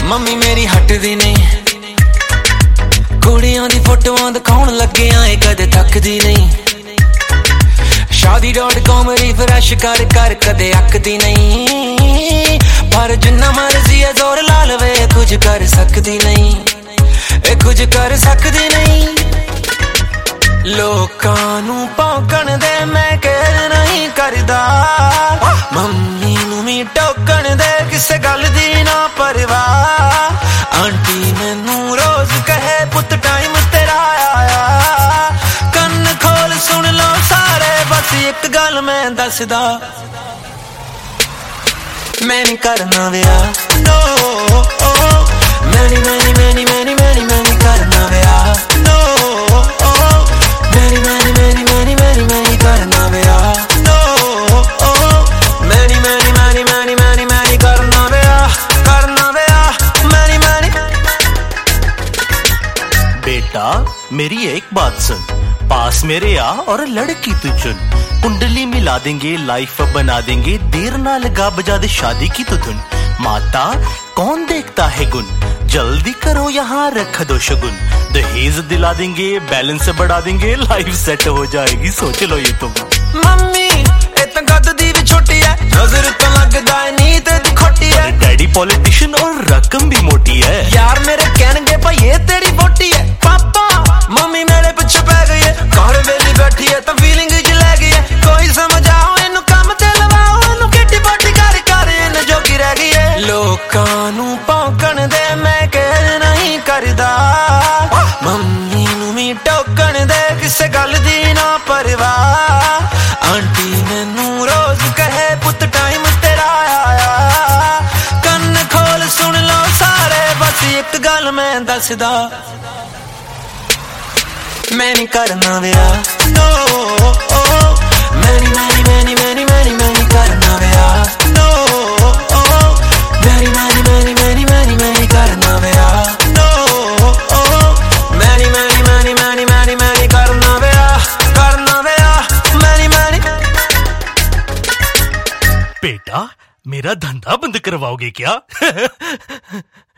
Mummy ਮੇਰੀ ਹਟਦੀ ਨਹੀਂ, ਕੁੜੀਆਂ ਦੀ ਫੋਟੋਆਂ ਦਿਖਾਉਣ ਲੱਗਿਆ ਏ ਕਦੇ ਥੱਕਦੀ ਨਹੀਂ। shaadi.com ਰਿਫਰੈਸ਼ ਕਰ ਕਰ ਕਦੇ ਅੱਕਦੀ ਨਹੀਂ, ਪਰ ਜਿੰਨਾ ਮਰਜ਼ੀ ਏ ਜ਼ੋਰ ਲਾ ਲਵੇ ਕੁਝ ਕਰ ਸਕਦੀ ਨਹੀਂ, ਇਹ ਕੁਝ ਕਰ ਸਕਦੀ ਨਹੀਂ। ਲੋਕਾਂ ਨੂੰ ਭੌਂਕਣ ਦੇ ਮੈਂ ਕਹਿ ਨਹੀਂ ਕਰਦਾ, ਮੰਮੀ ਨੂੰ ਵੀ ਟੋਕਣ ਦੇ ਕਿਸੇ ਗੱਲ ਦੀ ਨਾ ਪਰਵਾਹ। ਆਂਟੀ ਮੈਨੂੰ ਰੋਜ਼ ਕਹੇ ਪੁੱਤ ਟਾਈਮ ਤੇਰਾ ਆਇਆ, ਕੰਨ ਖੋਲ ਸੁਣ ਲੋ ਸਾਰੇ ਬਸ ਇੱਕ ਗੱਲ ਮੈਂ ਦੱਸਦਾ, ਮੈਂ ਨਹੀਂ ਕਰਨਾ ਵਿਆਹ no, ਮੈਂ ਨਹੀਂ ਕਰਨਾ ਵਿਆਹ no, ਮੈਂ ਨਹੀਂ ਕਰਨਾ ਵਿਆਹ no, ਮੈਂ ਨਹੀਂ ਕਰਨਾ ਵਿਆਹ बेटा मेरी एक बात सुन, पास मेरे आ और लड़की तू चुन, कुंडली मिला देंगे लाइफ बना देंगे, देर ना लगा बजा दे शादी की तू धुन। माता कौन देखता है गुण, जल्दी करो यहाँ रख दो शगुन, दहेज दिला देंगे बैलेंस बढ़ा देंगे, लाइफ सेट हो जाएगी सोच लो ये तुम। मम्मी इतना कद दी भी छोटी है, नजर तो लगदा है नीत दी खोटी है, डैडी पॉलिटिशियन और रकम भी मोटी है, यार मेरे कहनगे भाई ये तेरी बोटी है। पापा मम्मी मेरे पीछे पै गई है, घर वेली बैठी है तो फीलिंग ज लै गई है, कोई समझ आओ इनू काम ते लवाओ, इनू किटी पाटी कर कर इन जोगी रह गई है। लोकां नू भौंकण दे मैं कह नहीं करदा, मम्मी नू भी टोकण दे किसे गल दी ना परवाह। आंटी मैनू रोज कहे पुत टाइम तेरा आया, कंन खोल सुन लो सारे बस एक गल मैं दसदा, मैं नहीं करना विआह no, मैं नहीं करना विआह no, मैं नहीं करना विआह no, मैं नहीं करना विआह मैं नहीं। बेटा मेरा धंधा बंद करवाओगे क्या?